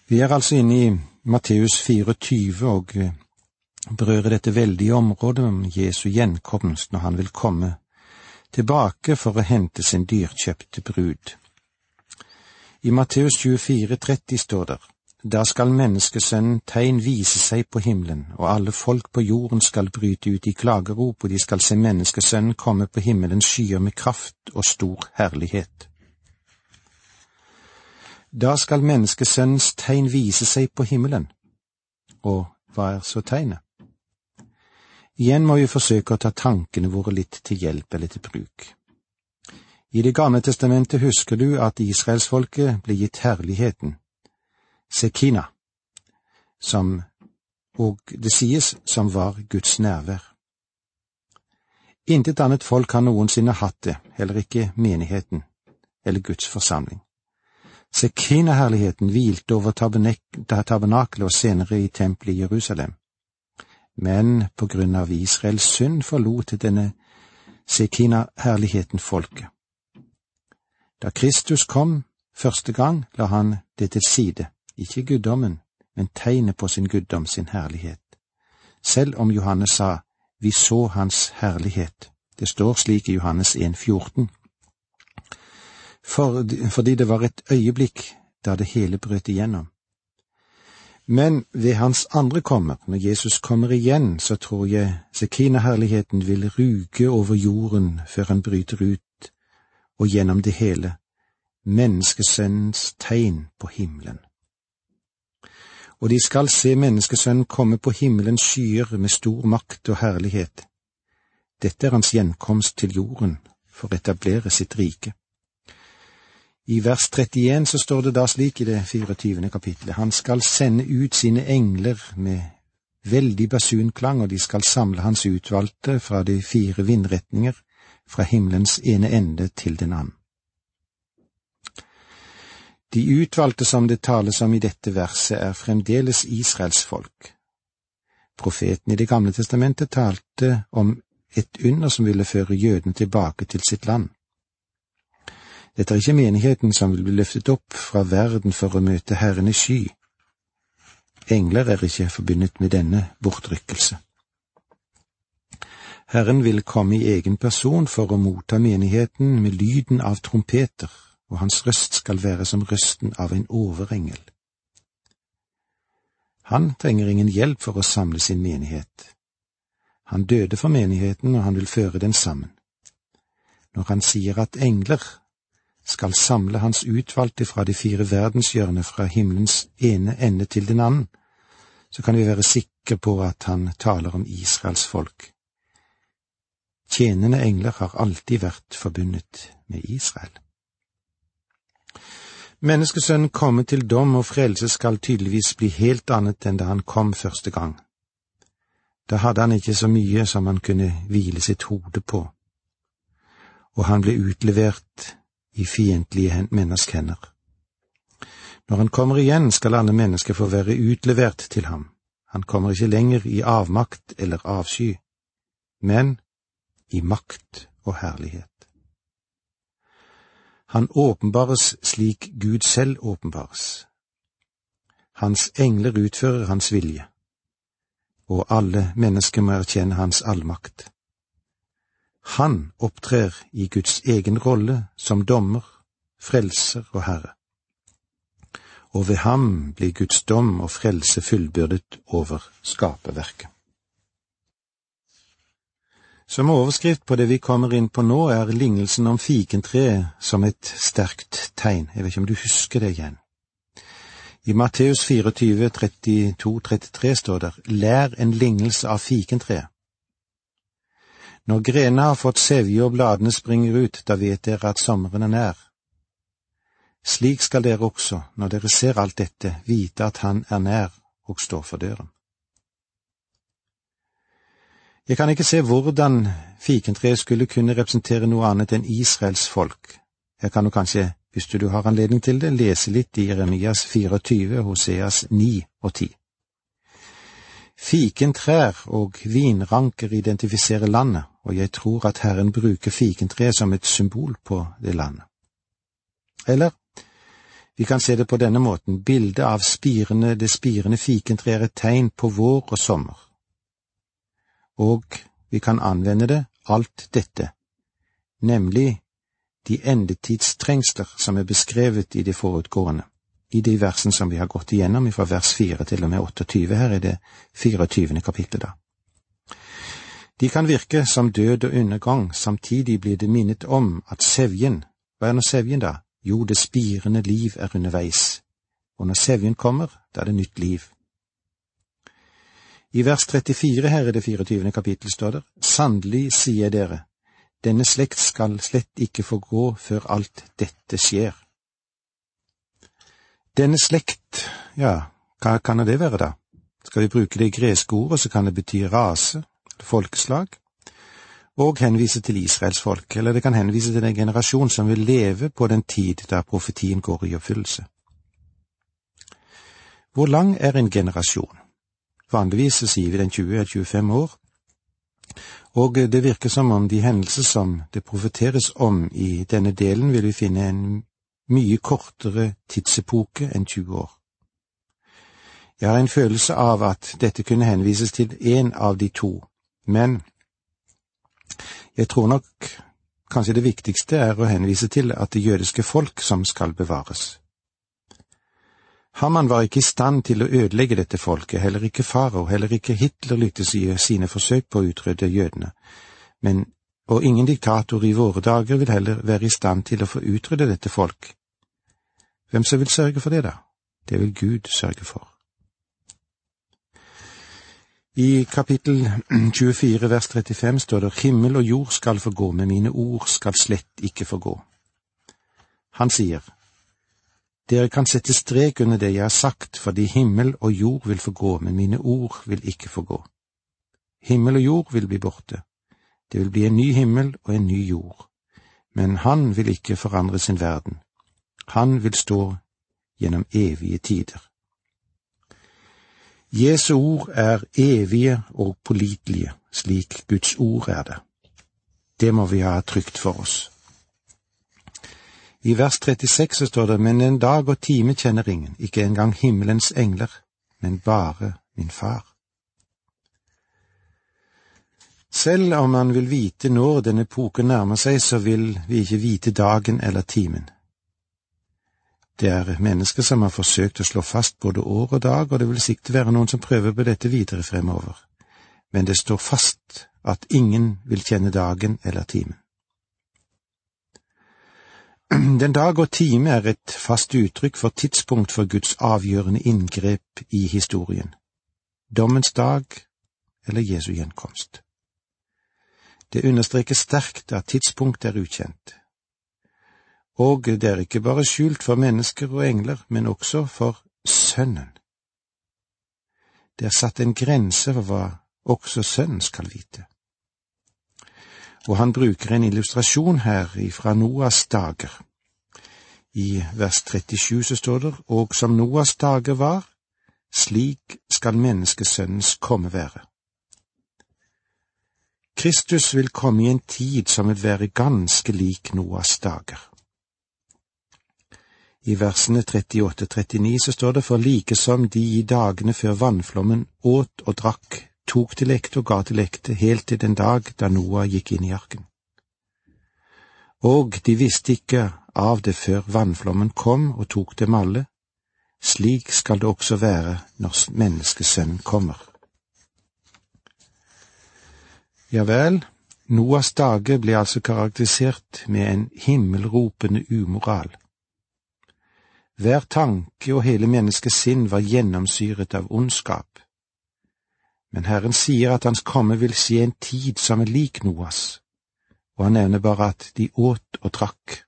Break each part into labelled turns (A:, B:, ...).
A: Vi er altså inne i Matteus 24 og berører dette veldige området om Jesu gjenkomst når han vil komme tilbake for å hente sin dyrkjøpte brud. I Matteus 24:30 står det: Da skal menneskesønnen tegn vise seg på himmelen, og alle folk på jorden skal bryte ut i klagerop, og de skal se menneskesønnen komme på himmelens skyer med kraft og stor herlighet. Da skal menneskesønnens tegn vise seg på himmelen. Og hva er så tegnet? Igjen må vi forsøke å ta tankene våre litt til hjelp eller til bruk. I Det gamle testamentet husker du at Israelsfolket ble gitt herligheten, Sekina, og det sies som var Guds nærvær. Intet annet folk har noensinne hatt det, heller ikke menigheten eller Guds forsamling. Sekina-herligheten hvilte over tabernakelet og senere i tempelet i Jerusalem. Men på grunn av Israels synd forlot denne Sekina-herligheten folket. Da Kristus kom første gang, la han det til side, ikke guddommen, men tegnet på sin guddom, sin herlighet. Selv om Johannes sa, vi så hans herlighet. Det står slik i Johannes 1,14. Fordi det var et øyeblikk da det hele brøt igjennom. Men ved hans andre kommer, når Jesus kommer igjen, så tror jeg Sekina-herligheten vil ruge over jorden før han bryter ut, og gjennom det hele, menneskesønnens tegn på himmelen. Og de skal se menneskesønnen komme på himmelens skyer med stor makt og herlighet. Dette er hans gjenkomst til jorden for å etablere sitt rike. I vers 31 så står det da slik i det 24. kapitlet: Han skal sende ut sine engler med veldig basunklang, og de skal samle hans utvalgte fra de 4 vindretninger, fra himmelens ene ende til den andre. De utvalgte som det tales om i dette verset er fremdeles Israels folk. Profeten i Det gamle testamentet talte om et under som ville føre jødene tilbake til sitt land. Dette er ikke menigheten som vil bli løftet opp fra verden for å møte Herren i sky. Engler er ikke forbundet med denne bortrykkelse. Herren vil komme i egen person for å motta menigheten med lyden av trompeter, og hans røst skal være som røsten av en overengel. Han trenger ingen hjelp for å samle sin menighet. Han døde for menigheten, og han vil føre den sammen. Når han sier at engler skal samle hans utvalgte fra de 4 verdenshjørner fra himmelens ene ende til den andre, så kan vi være sikre på at han taler om Israels folk. Tjenende engler har alltid vært forbundet med Israel. Menneskesønnen kommer til dom, og frelse skal tydeligvis bli helt annet enn da han kom første gang. Da hadde han ikke så mye som han kunne hvile sitt hode på, og han ble utlevert i fiendtlige menneskehender. Når han kommer igjen, skal alle mennesker få være utlevert til ham. Han kommer ikke lenger i avmakt eller avsky, men i makt og herlighet. Han åpenbares slik Gud selv åpenbares. Hans engler utfører hans vilje, og alle mennesker må erkjenne hans allmakt. Han opptrer i Guds egen rolle som dommer, frelser og herre. Og ved ham blir Guds dom og frelse fullbyrdet over skaperverket. Som overskrift på det vi kommer inn på nå, er lignelsen om fikentreet som et sterkt tegn. Jeg vet ikke om du husker det igjen. I Matteus 24, 32-33 står der: Lær en lignelse av fikentreet. Når grena har fått sevje og bladene springer ut, da vet dere at sommeren er nær. Slik skal dere også, når dere ser alt dette, vite at han er nær og står for døren. Jeg kan ikke se hvordan fikentreet skulle kunne representere noe annet enn Israels folk. Jeg kan jo kanskje, hvis du har anledning til det, lese litt i Jeremias 24, Hoseas 9 og 10. Fikentrær og vinranker identifiserer landet, og jeg tror at Herren bruker fikentreet som et symbol på det landet. Eller, Vi kan se det på denne måten. Bildet av det spirende fikentre er et tegn på vår og sommer. Og vi kan anvende det, alt dette, nemlig de endetidstrengsler som er beskrevet i det forutgående, i de versen som vi har gått igjennom fra vers 4 til og med 28 her i det 24. kapitlet da. De kan virke som død og undergang, samtidig blir det minnet om at sevjen, hva er nå sevjen da? Jo, det spirende liv er underveis, og når sevjen kommer, da er det nytt liv. I vers 34 her i det 24. kapittel står det, «Sannelig sier dere, denne slekt skal slett ikke forgå før alt dette skjer.» Denne slekt, ja, hva kan det være da? Skal vi bruke det greske ordet, så kan det bety rase, folkeslag, og henvise til Israels folk, eller det kan henvise til en generasjon som vil leve på den tid da profetien går i oppfyllelse. Hvor lang er en generasjon? Vanligvis så sier vi den 20-25 år, og det virker som om de hendelser som det profeteres om i denne delen vil vi finne en mye kortere tidsepoke enn 20 år. Jeg har en følelse av at dette kunne henvises til en av de to, men jeg tror nok kanskje det viktigste er å henvise til at det jødiske folk som skal bevares. Haman var ikke i stand til å ødelegge dette folket, heller ikke farao, heller ikke Hitler lyktes i sine forsøk på å utrydde jødene, og ingen diktator i våre dager vil heller være i stand til å få utrydde dette folk. Hvem som vil sørge for det da? Det vil Gud sørge for. I kapittel 24 vers 35 står det, «Himmel og jord skal forgå, men mine ord skal slett ikke forgå.» Han sier, «Dere kan sette strek under det jeg har sagt, fordi himmel og jord vil forgå, men mine ord vil ikke forgå. Himmel og jord vil bli borte. Det vil bli en ny himmel og en ny jord. Men han vil ikke forandre sin verden. Han vil stå gjennom evige tider.» Jesu ord er evige og pålitelige, slik Guds ord er det. Det må vi ha trygt for oss. I vers 36 står det, «Men en dag og time kjenner ingen, ikke engang himmelens engler, men bare min far.» Selv om man vil vite når denne epoken nærmer seg, så vil vi ikke vite dagen eller timen. Det er mennesker som har forsøkt å slå fast både år og dag, og det vil sikkert være noen som prøver på dette videre fremover. Men det står fast at ingen vil kjenne dagen eller timen. Den dag og time er et fast uttrykk for tidspunkt for Guds avgjørende inngrep i historien. Dommens dag eller Jesu gjenkomst. Det understreker sterkt at tidspunkt er ukjent. Og det er ikke bare skjult for mennesker og engler, men også for Sønnen. Det er satt en grense for hva også Sønnen skal vite. Og han bruker en illustrasjon her fra Noas dager. I vers 37 så står det, «Og som Noas dager var, slik skal menneskesønnens komme være.» Kristus vil komme i en tid som vil være ganske lik Noas dager. I versene 38-39 så står det, «For like som de i dagene før vannflommen åt og drakk, tok til ekte og ga til ekte, helt til den dag da Noah gikk inn i arken. Og de visste ikke av det før vannflommen kom og tok dem alle. Slik skal det også være når menneskesønnen kommer.» Ja vel, Noas dager ble altså karakterisert med en himmelropende umoral. Hver tanke og hele menneskets sinn var gjennomsyret av ondskap. Men Herren sier at hans komme vil skje en tid som er lik Noas, og han nevner bare at de åt og drakk.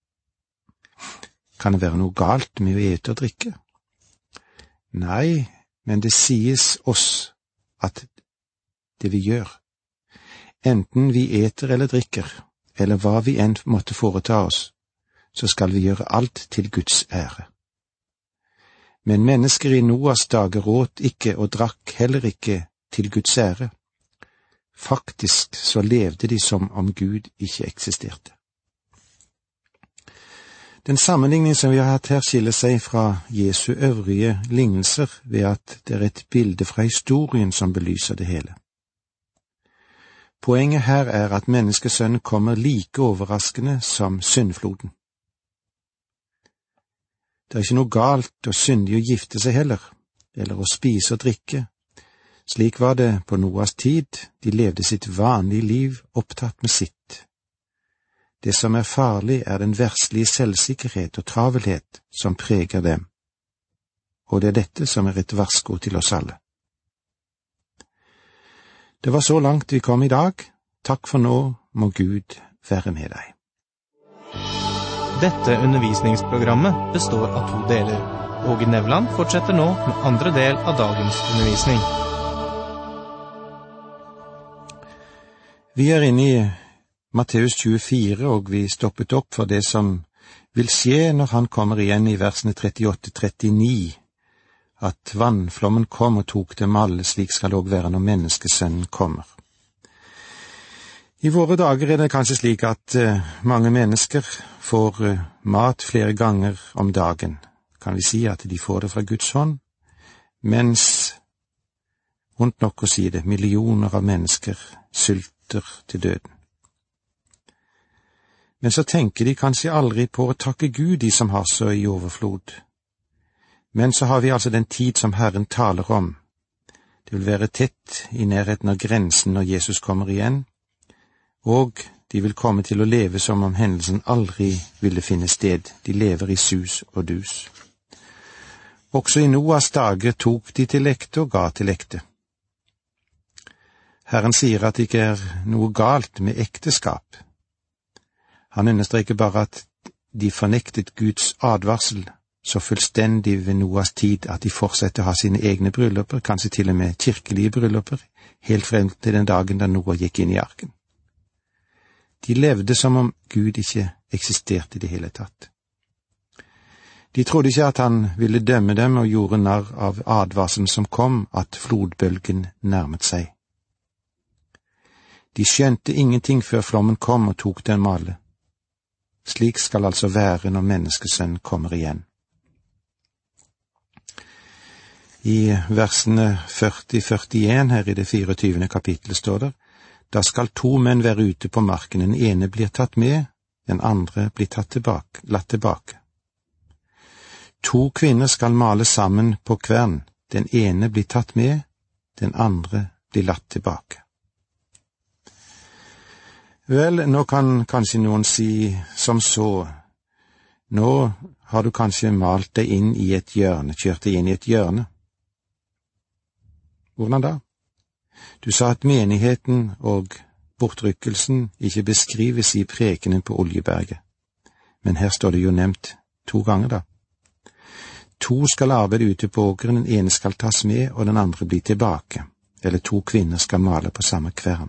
A: Kan det være noe galt med å ete og drikke? Nei, men det sies oss at det vi gjør, enten vi eter eller drikker, eller hva vi enn måtte foreta oss, så skal vi gjøre alt til Guds ære. Men mennesker i Noas dager åt ikke og drakk heller ikke til Guds ære. Faktisk så levde de som om Gud ikke eksisterte. Den sammenligning som vi har hatt her skiller seg fra Jesu øvrige lignelser ved at det er et bilde fra historien som belyser det hele. Poenget her er at menneskesønnen kommer like overraskende som syndfloden. Det er ikke noe galt og syndig å gifte seg heller, eller å spise og drikke. Slik var det på Noas tid, de levde sitt vanlige liv opptatt med sitt. Det som er farlig er den verslige selvsikkerhet og travelhet som preger dem, og det er dette som er et varsko til oss alle. Det var så langt vi kom i dag. Takk for nå, må Gud være med deg.
B: Dette undervisningsprogrammet består av 2 deler. Åge Nevland fortsetter nå med andre del av dagens undervisning.
A: Vi er inne i Matteus 24, og vi stoppet opp for det som vil skje når han kommer igjen i versene 38-39, at vannflommen kom og tok dem alle, slik skal det også være når menneskesønnen kommer. I våre dager er det kanskje slik at mange mennesker får mat flere ganger om dagen. Kan vi si at de får det fra Guds hånd, mens, vondt nok å si det, millioner av mennesker sulter til døden. Men så tenker de kanskje aldri på å takke Gud, de som har så i overflod. Men så har vi altså den tid som Herren taler om. Det vil være tett i nærheten av grensen når Jesus kommer igjen, og de vil komme til å leve som om hendelsen aldri ville finne sted. De lever i sus og dus. Også i Noas dager tok de til ekte og ga til ekte. Herren sier at det ikke er noe galt med ekteskap. Han understreker bare at de fornektet Guds advarsel så fullstendig ved Noas tid at de fortsetter å ha sine egne brylluper, kanskje til og med kirkelige brylluper, helt frem til den dagen da Noah gikk inn i arken. De levde som om Gud ikke eksisterte i det hele tatt. De trodde ikke at han ville dømme dem og gjorde narr av advarselen som kom, at flodbølgen nærmet seg. De skjønte ingenting før flommen kom og tok dem alle. Slik skal altså være når menneskesønnen kommer igjen. I versene 40-41 her i det 24. kapittelet står det: Da skal 2 menn være ute på marken, den ene blir tatt med, den andre blir latt tilbake. 2 kvinner skal male sammen på kvern, den ene blir tatt med, den andre blir latt tilbake. Vel, nå kan kanskje noen si som så, nå har du kanskje malt deg inn i et hjørne, kjørt deg inn i et hjørne. Hvordan da? Du sa at menigheten og bortrykkelsen ikke beskrives i prekenen på Oljeberget, men her står det jo nevnt 2 ganger da. 2 skal arbeide ute på åkeren, den ene skal tas med, og den andre blir tilbake, eller 2 kvinner skal male på samme kvern.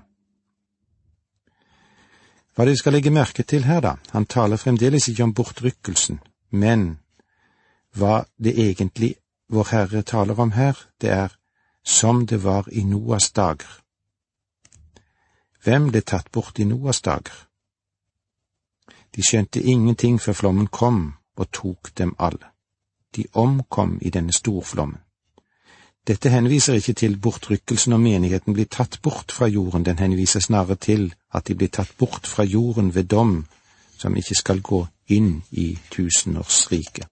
A: Hva det skal legge merke til her da? Han taler fremdeles ikke om bortrykkelsen, men hva det egentlig vår Herre taler om her, det er som det var i Noas dager. Hvem ble tatt bort i Noas dager? De skjønte ingenting før flommen kom og tok dem alle. De omkom i denne storflommen. Dette henviser ikke til bortrykkelsen og menigheten blir tatt bort fra jorden, den henviser snarere til at de blir tatt bort fra jorden ved dom, som ikke skal gå inn i tusenårsriket.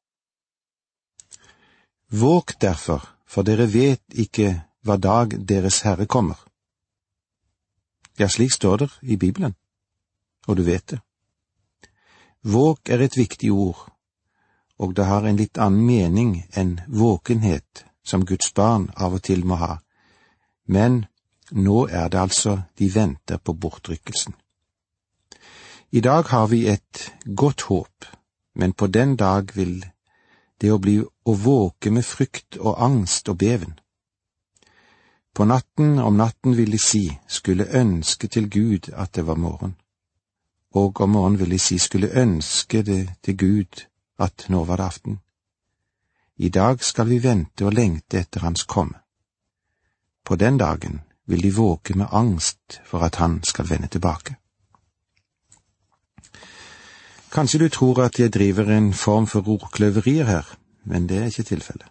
A: Våg derfor, for dere vet ikke hva dag deres Herre kommer. Ja, slik står det i Bibelen, og du vet det. Våg er et viktig ord, og det har en litt annen mening enn våkenhet, som Guds barn av og til må ha, men nå er det altså de venter på bortrykkelsen. I dag har vi et godt håp, men på den dag vil det å våke med frykt og angst og beven. Om natten vil de si, skulle ønske til Gud at det var morgen, og om morgenen vil de si, skulle ønske det til Gud at nå var det aften. I dag skal vi vente og lengte etter hans komme. På den dagen vil de våke med angst for at han skal vende tilbake. Kanskje du tror at jeg driver en form for ordkløverier her, men det er ikke tilfellet.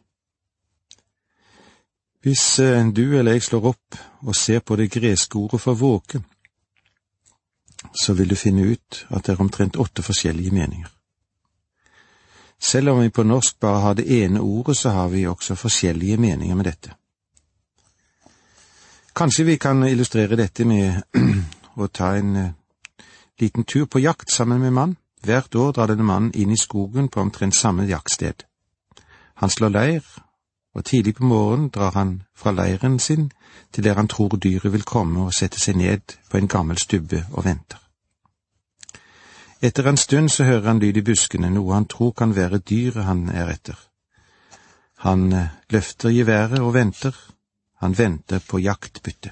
A: Hvis du eller jeg slår opp og ser på det greske ordet for våke, så vil du finne ut at det er omtrent 8 forskjellige meninger. Selv om vi på norsk bare har det ene ordet, så har vi også forskjellige meninger med dette. Kanskje vi kan illustrere dette med å ta en liten tur på jakt sammen med mann. Hvert år drar denne mannen inn i skogen på omtrent samme jaktsted. Han slår leir, og tidlig på morgenen drar han fra leiren sin til der han tror dyret vil komme og sette seg ned på en gammel stubbe og venter. Etter en stund så hører han lyd i buskene, noe han tror kan være dyret han er etter. Han løfter geværet og venter. Han venter på jaktbytte.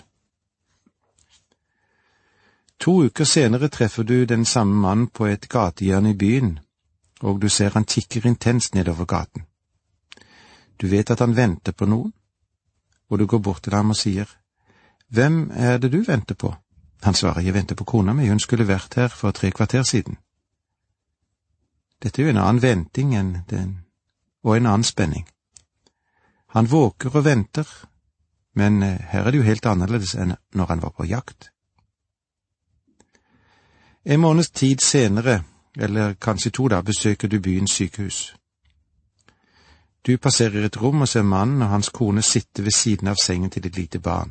A: 2 uker senere treffer du den samme mannen på et gatehjørne i byen, og du ser han kikker intenst nedover gaten. Du vet at han venter på noen, og du går bort til ham og sier, «Hvem er det du venter på?» Han svarer, «Jeg venter på kona mi, hun skulle vært her for 3 kvarter siden.» Dette er jo en annen venting og en annen spenning. Han våker og venter, men her er det jo helt annerledes enn når han var på jakt. En måneds tid senere, eller kanskje 2 da, besøker du byens sykehus. Du passerer et rom og ser mannen og hans kone sitte ved siden av sengen til et lite barn.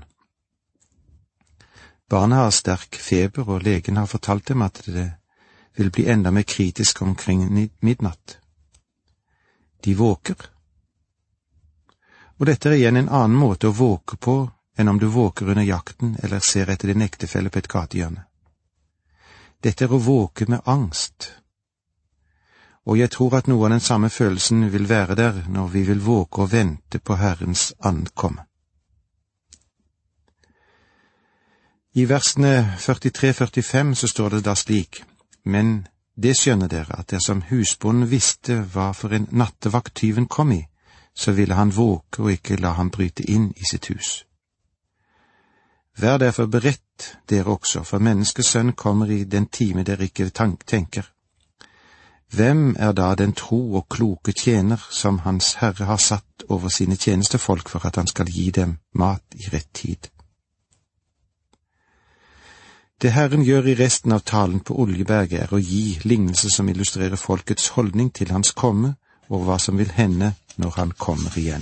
A: Barnet har sterk feber, og legen har fortalt dem at det vil bli enda mer kritisk omkring midnatt. De våker. Og dette er igjen en annen måte å våke på enn om du våker under jakten eller ser etter din ektefelle på et gatehjørne. Dette er å våke med angst. Og jeg tror at noe av den samme følelsen vil være der når vi vil våke og vente på Herrens ankomme. I versene 43-45 så står det da slik, «Men det skjønner dere at dersom husbonden visste hva for en nattevakt tyven kom i, så ville han våke og ikke la ham bryte inn i sitt hus. Vær derfor beredt, dere også, for menneskets sønn kommer i den time dere ikke tenker. Hvem er da den tro og kloke tjener som hans Herre har satt over sine tjenestefolk for at han skal gi dem mat i rett tid? Det Herren gjør i resten av talen på Oljeberget er å gi lignelse som illustrerer folkets holdning til hans komme og hva som vil hende når han kommer igjen.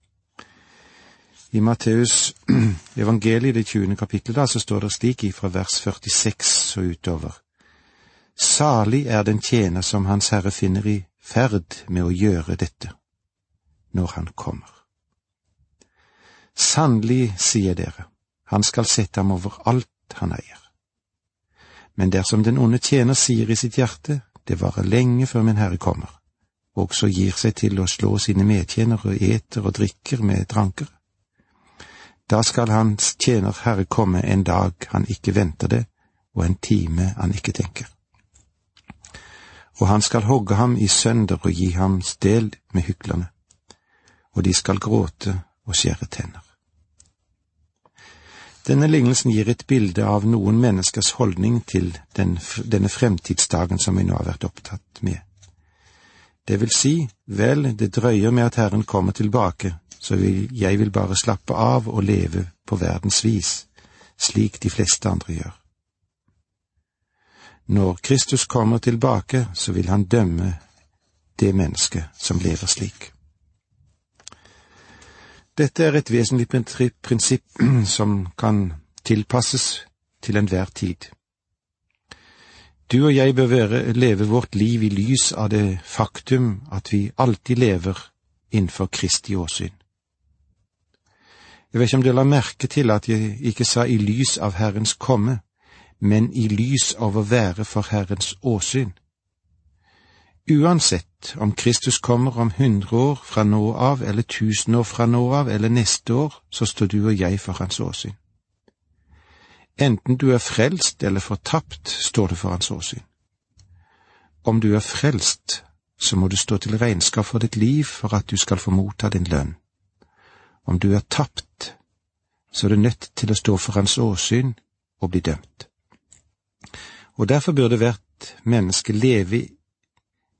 A: I Matteus evangeliet, det 20. kapittel, da, så står det slik fra vers 46 og utover. Salig er den tjener som hans Herre finner i ferd med å gjøre dette, når han kommer. Sannelig, sier dere, han skal sette ham over alt han eier. Men dersom den onde tjener sier i sitt hjerte, det varer lenge før min Herre kommer, og så gir seg til å slå sine medtjenere og eter og drikker med dranker, da skal hans tjener Herre komme en dag han ikke venter det, og en time han ikke tenker. Og han skal hogge ham i sønder og gi ham del med hyklerne, og de skal gråte og skjære tenner. Denne lignelsen gir et bilde av noen menneskers holdning til denne fremtidsdagen som vi nå har vært opptatt med. Det vil si, vel, det drøyer med at Herren kommer tilbake, så jeg vil bare slappe av og leve på verdens vis, slik de fleste andre gjør. Når Kristus kommer tilbake, så vil han dømme det mennesket som lever slik. Dette er et vesentlig prinsipp som kan tilpasses til enhver tid. Du og jeg bør leve vårt liv i lys av det faktum at vi alltid lever innenfor Kristi åsyn. Jeg vet ikke om du la merke til at jeg ikke sa i lys av Herrens komme, men i lys av å være for Herrens åsyn. Uansett om Kristus kommer om 100 år fra nå av, eller 1000 år fra nå av, eller neste år, så står du og jeg for hans åsyn. Enten du er frelst eller fortapt, står du for hans åsyn. Om du er frelst, så må du stå til regnskap for ditt liv for at du skal få motta din lønn. Om du er tapt, så er du nødt til å stå for hans åsyn og bli dømt. Og derfor burde hvert menneske leve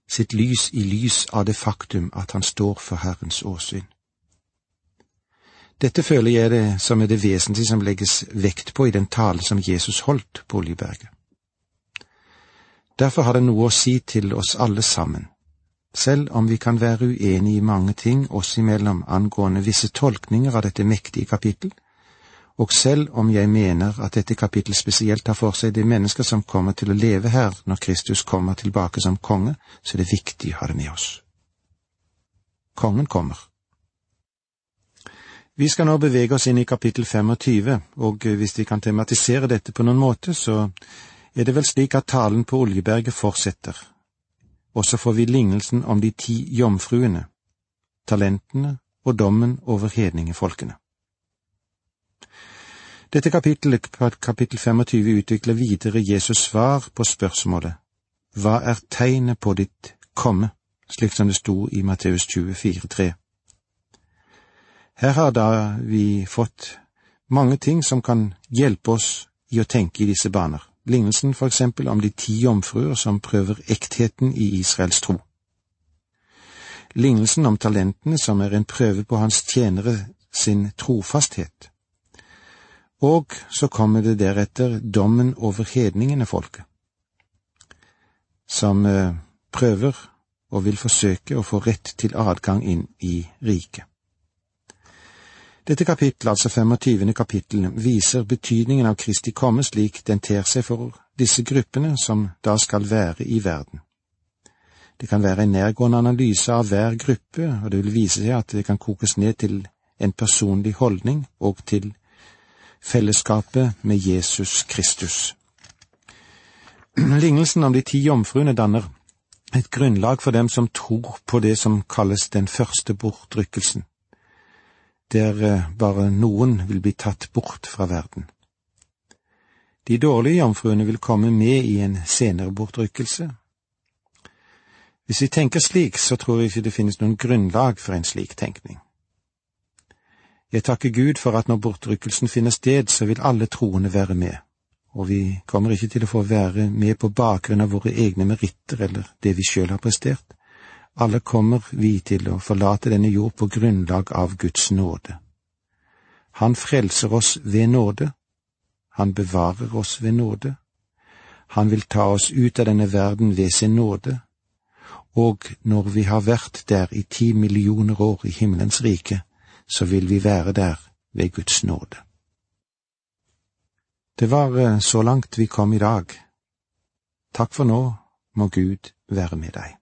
A: sitt lys i lys av det faktum at han står for Herrens åsyn. Dette føler jeg det som det vesentlige som legges vekt på i den tale som Jesus holdt på Oljeberget. Derfor har det noe å si til oss alle sammen, selv om vi kan være uenige i mange ting oss imellom angående visse tolkninger av dette mektige kapittel, og selv om jeg mener at dette kapittel spesielt tar for seg de mennesker som kommer til å leve her når Kristus kommer tilbake som konge, så er det viktig å ha det med oss. Kongen kommer. Vi skal nå bevege oss inn i kapittel 25, og hvis vi kan tematisere dette på noen måte, så er det vel slik at talen på Oljeberget fortsetter. Og så får vi lignelsen om de 10 jomfruene, talentene og dommen over hedningefolkene. Dette kapittel 25 utvikler videre Jesus svar på spørsmålet «Hva er tegnet på ditt komme?» slik som det sto i Matteus 24:3. Her har da vi fått mange ting som kan hjelpe oss i å tenke i disse baner. Lignelsen for eksempel om de 10 jomfruer som prøver ektheten i Israels tro. Lignelsen om talentene som er en prøve på hans tjenere sin trofasthet. Og så kommer det deretter dommen over hedningene folket, som prøver og vil forsøke å få rett til adgang inn i riket. Dette kapittel, altså 25. kapittel, viser betydningen av Kristi komme slik den ter seg for disse gruppene som da skal være i verden. Det kan være en nærgående analyse av hver gruppe, og det vil vise seg at det kan kokes ned til en personlig holdning og til fellesskapet med Jesus Kristus. Lignelsen om de 10 jomfruene danner et grunnlag for dem som tror på det som kalles den første bortrykkelsen, der bare noen vil bli tatt bort fra verden. De dårlige jomfruene vil komme med i en senere bortrykkelse. Hvis vi tenker slik, så tror jeg ikke det finnes noen grunnlag for en slik tenkning. Jeg takker Gud for at når bortrykkelsen finner sted, så vil alle troende være med, og vi kommer ikke til å få være med på bakgrunn av våre egne meritter eller det vi selv har prestert. Alle kommer vi til å forlate denne jord på grunnlag av Guds nåde. Han frelser oss ved nåde. Han bevarer oss ved nåde. Han vil ta oss ut av denne verden ved sin nåde. Og når vi har vært der i 10 millioner år i himmelens rike, så vil vi være der ved Guds nåde. Det var så langt vi kom i dag. Takk for nå, må Gud være med deg.